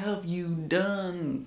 have you done?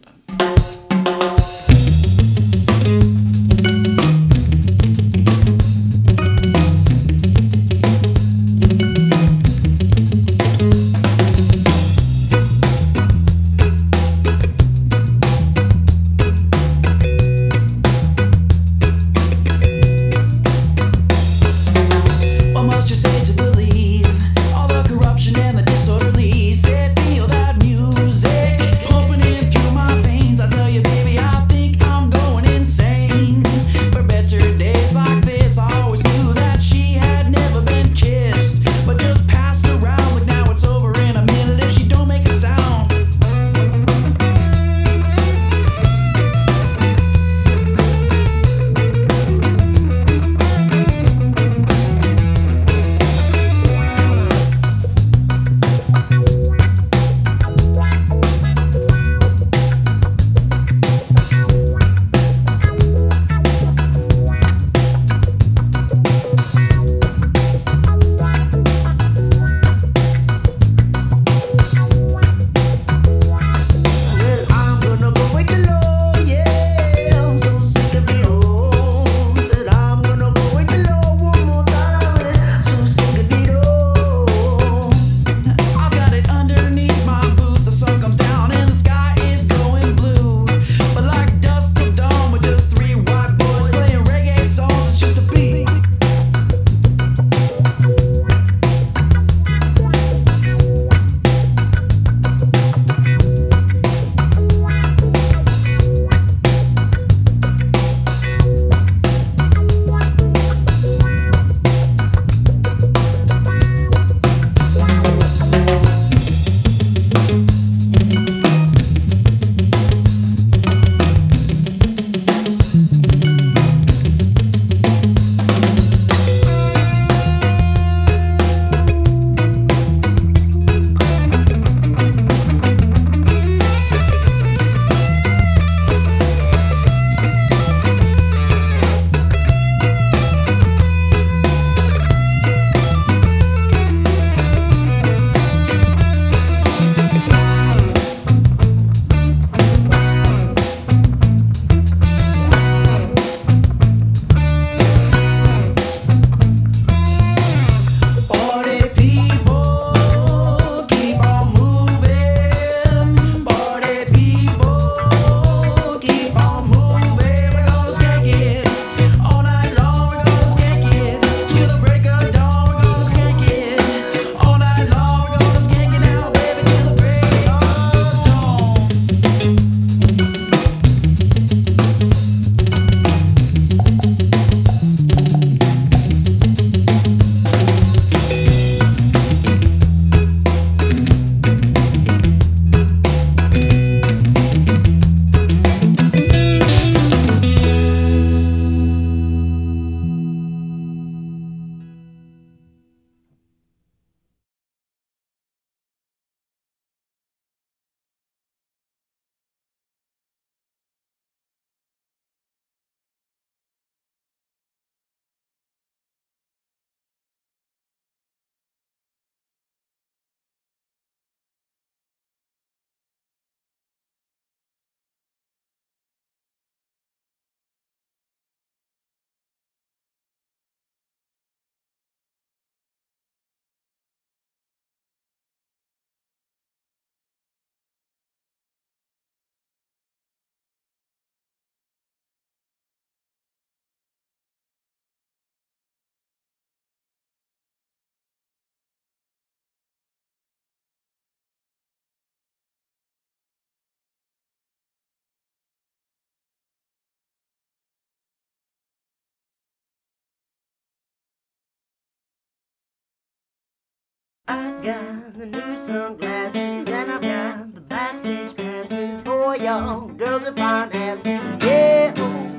I've got the new sunglasses and I've got the backstage passes for young girls with fine asses. Yeah, oh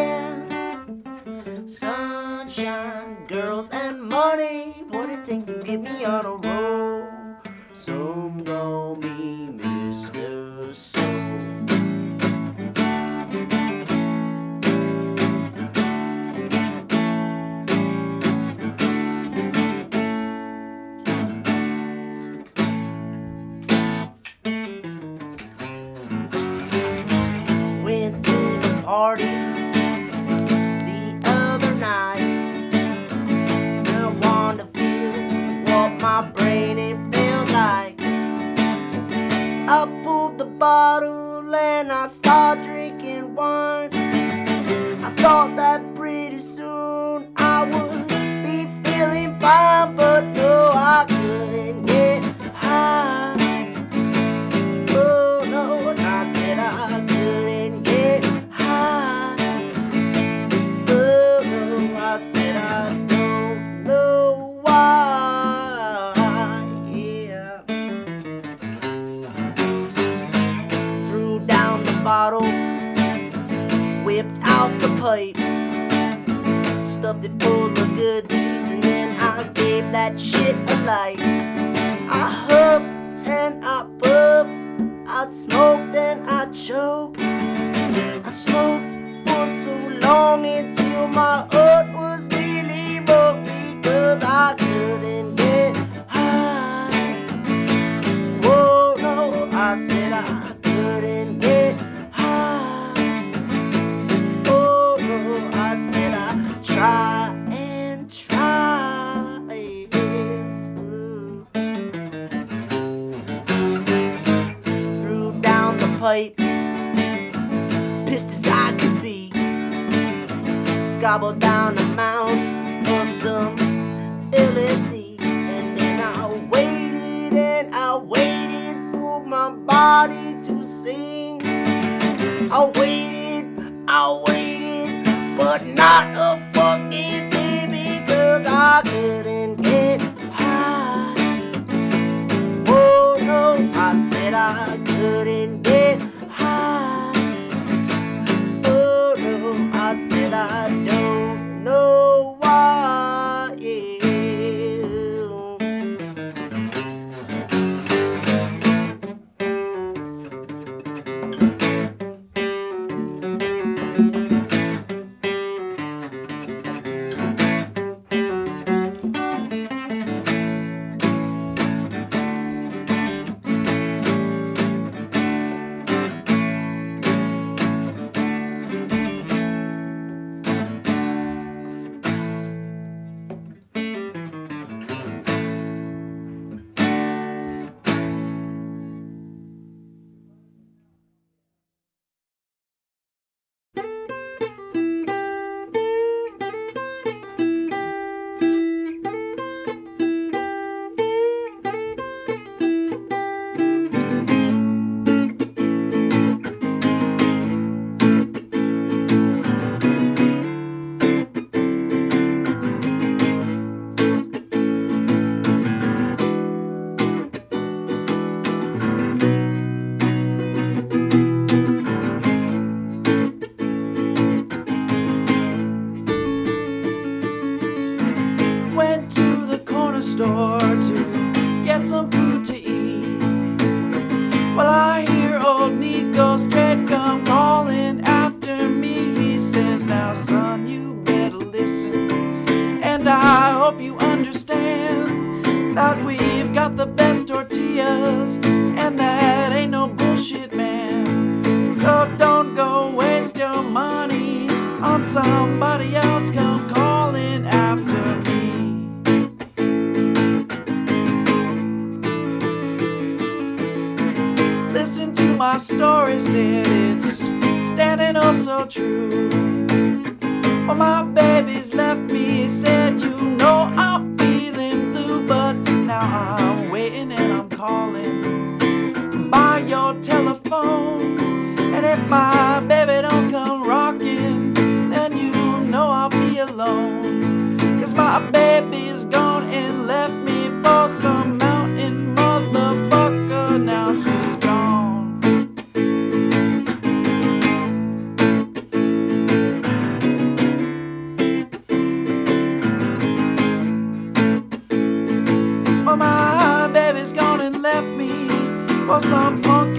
yeah. Sunshine, girls, and money. What it takes to get me on a roll. Some call me Mr. Soul. I pulled the bottle and I started drinking wine. I thought that pretty soon I would be feeling fine, but no, I couldn't get high. Oh no, and I said I couldn't get high. Oh no, I said I don't know why. Yeah. Threw down the bottle, whipped out the pipe, stuffed it full of goodies, and then I gave that shit a light. I huffed and I puffed, I smoked and I choked. I smoked for so long until my heart was really broke because I couldn't get high. Whoa, no, I said I couldn't get high. Oh no, I said I try and try. Threw down the pipe, pissed as I could be, gobbled down a mound of some LSD, and then I waited for my body to sing. I waited, but not a fucking thing because I couldn't get high. Oh no, I said I couldn't get high. Oh no, I said I don't know why. Yeah. Store to get some food to eat. Well, I hear old Nico Straight come calling after me. He says, now son, you better listen, and I hope you understand that we've got the best tortillas, and that ain't no bullshit, man. So don't go waste your money on somebody else come calling after me. Listen to my story, said it's standing oh so true. Well, my baby's left me, said you know I'm feeling blue, but now I'm waiting and I'm calling by your telephone. And if my baby don't come rocking, then you know I'll be alone. 'Cause my baby's gone and left me for some mountain motherfucker. Now she's gone. Oh, my baby's gone and left me for some punk